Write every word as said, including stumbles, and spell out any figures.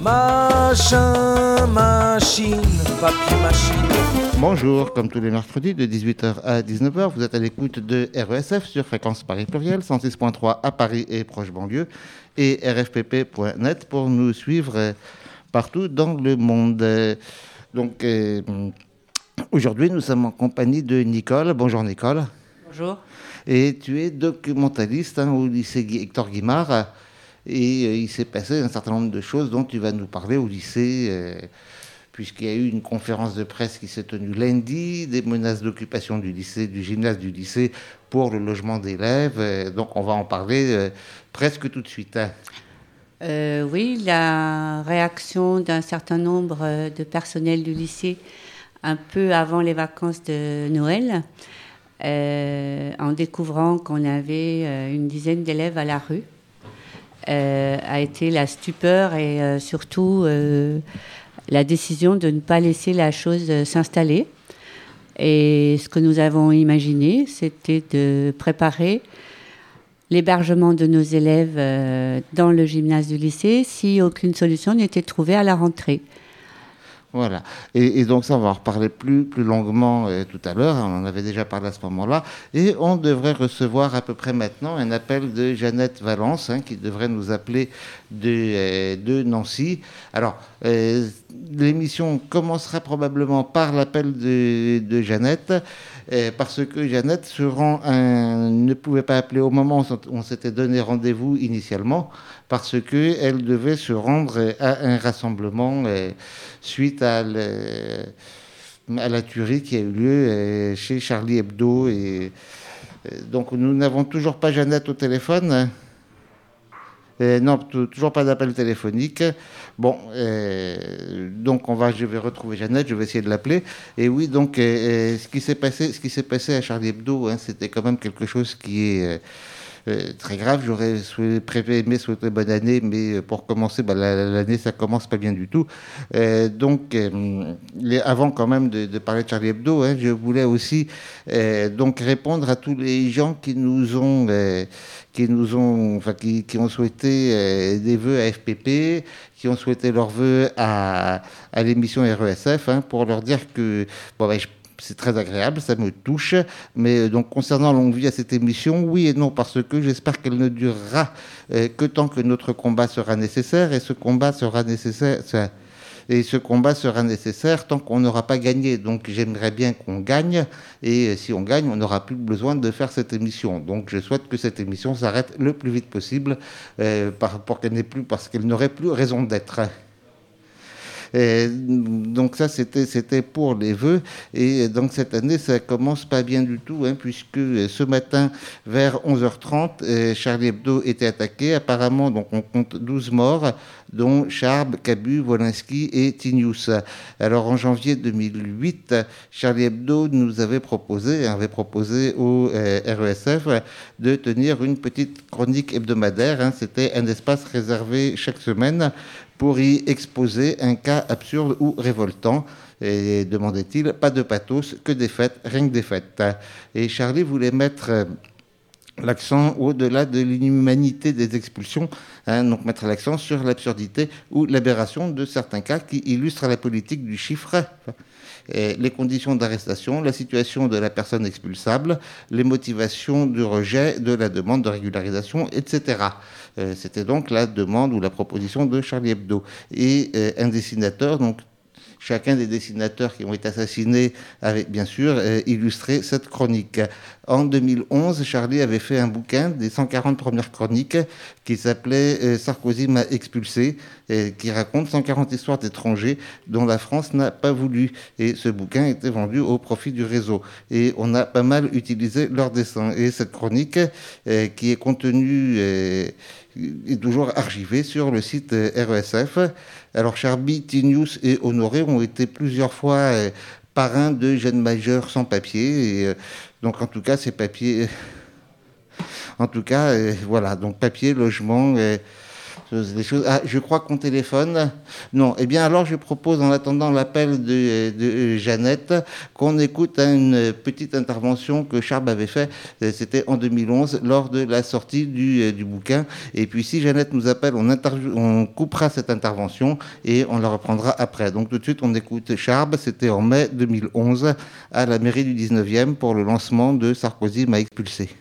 Machin, machine, papier, machine. Bonjour, comme tous les mercredis de dix-huit heures à dix-neuf heures, vous êtes à l'écoute de R E S F sur fréquence Paris Pluriel, cent six point trois à Paris et proche banlieue, et r f p p point net pour nous suivre partout dans le monde. Donc, euh, aujourd'hui, nous sommes en compagnie de Nicole. Bonjour Nicole. Bonjour. Et tu es documentaliste hein, au lycée Hector Guimard. Et euh, il s'est passé un certain nombre de choses dont tu vas nous parler au lycée, euh, puisqu'il y a eu une conférence de presse qui s'est tenue lundi, des menaces d'occupation du lycée, du gymnase du lycée pour le logement d'élèves. Euh, donc on va en parler euh, presque tout de suite. Hein. Euh, oui, la réaction d'un certain nombre de personnels du lycée un peu avant les vacances de Noël, euh, en découvrant qu'on avait euh, une dizaine d'élèves à la rue, euh, a été la stupeur et euh, surtout euh, la décision de ne pas laisser la chose euh, s'installer. Et ce que nous avons imaginé, c'était de préparer l'hébergement de nos élèves euh, dans le gymnase du lycée si aucune solution n'était trouvée à la rentrée. Voilà. Et, et donc ça, on va en reparler plus, plus longuement euh, tout à l'heure. On en avait déjà parlé à ce moment-là. Et on devrait recevoir à peu près maintenant un appel de Jeannette Valence, hein, qui devrait nous appeler de, euh, de Nancy. Alors, euh, l'émission commencera probablement par l'appel de, de Jeannette, euh, parce que Jeannette se rend un, ne pouvait pas appeler au moment où on s'était donné rendez-vous initialement, parce qu'elle devait se rendre à un rassemblement euh, suite à, le, à la tuerie qui a eu lieu euh, chez Charlie Hebdo. Et, euh, donc nous n'avons toujours pas Jeannette au téléphone. Euh, non, t- toujours pas d'appel téléphonique. Bon, euh, donc on va, je vais retrouver Jeannette, je vais essayer de l'appeler. Et oui, donc euh, ce qui s'est passé, ce qui s'est passé à Charlie Hebdo, hein, c'était quand même quelque chose qui est euh, Euh, très grave. J'aurais souhaité, aimé souhaiter bonne année, mais pour commencer, bah, l'année, ça commence pas bien du tout. Euh, donc, euh, les, avant quand même de, de parler de Charlie Hebdo, hein, je voulais aussi euh, donc répondre à tous les gens qui nous ont, euh, qui nous ont, enfin, qui, qui ont souhaité euh, des vœux à F P P, qui ont souhaité leurs vœux à, à l'émission R E S F, hein, pour leur dire que, bon, bah, je c'est très agréable, ça me touche. Mais donc, concernant longue vie à cette émission, oui et non, parce que j'espère qu'elle ne durera euh, que tant que notre combat sera nécessaire. Et ce combat sera nécessaire... Ça, et ce combat sera nécessaire tant qu'on n'aura pas gagné. Donc, j'aimerais bien qu'on gagne. Et euh, si on gagne, on n'aura plus besoin de faire cette émission. Donc, je souhaite que cette émission s'arrête le plus vite possible euh, par, pour qu'elle n'ait plus, parce qu'elle n'aurait plus raison d'être. Et donc ça, c'était, c'était pour les vœux. Et donc cette année, ça commence pas bien du tout, hein, puisque ce matin, vers onze heures trente, Charlie Hebdo était attaqué. Apparemment, donc on compte douze morts, dont Charb, Cabu, Wolinski et Tinius. Alors en janvier deux mille huit, Charlie Hebdo nous avait proposé, avait proposé au euh, R E S F de tenir une petite chronique hebdomadaire. Hein. C'était un espace réservé chaque semaine pour y exposer un cas absurde ou révoltant. Et demandait-il, pas de pathos, que des fêtes, rien que des fêtes. Et Charlie voulait mettre l'accent au-delà de l'inhumanité des expulsions, hein, donc mettre l'accent sur l'absurdité ou l'aberration de certains cas qui illustrent la politique du chiffre, et les conditions d'arrestation, la situation de la personne expulsable, les motivations du rejet de la demande de régularisation, et cetera. Euh, c'était donc la demande ou la proposition de Charlie Hebdo. Et euh, un dessinateur, donc chacun des dessinateurs qui ont été assassinés avait bien sûr euh, illustré cette chronique. En deux mille onze, Charlie avait fait un bouquin des cent quarante premières chroniques qui s'appelait euh, Sarkozy m'a expulsé, et qui raconte cent quarante histoires d'étrangers dont la France n'a pas voulu. Et ce bouquin était vendu au profit du réseau. Et on a pas mal utilisé leurs dessins. Et cette chronique, euh, qui est contenue... Euh, est toujours archivé sur le site R E S F. Alors Charby, Tinius et Honoré ont été plusieurs fois euh, parrains de jeunes majeurs sans papier. Et, euh, donc en tout cas, ces papiers... En tout cas, euh, voilà, donc papier, logement... Euh, Des choses. Ah, je crois qu'on téléphone. Non. Eh bien, alors, je propose, en attendant l'appel de, de Jeannette, qu'on écoute une petite intervention que Charb avait fait. C'était en deux mille onze, lors de la sortie du, du bouquin. Et puis, si Jeannette nous appelle, on, on coupera cette intervention et on la reprendra après. Donc, tout de suite, on écoute Charb. C'était en mai deux mille onze, à la mairie du dix-neuvième, pour le lancement de Sarkozy m'a expulsé.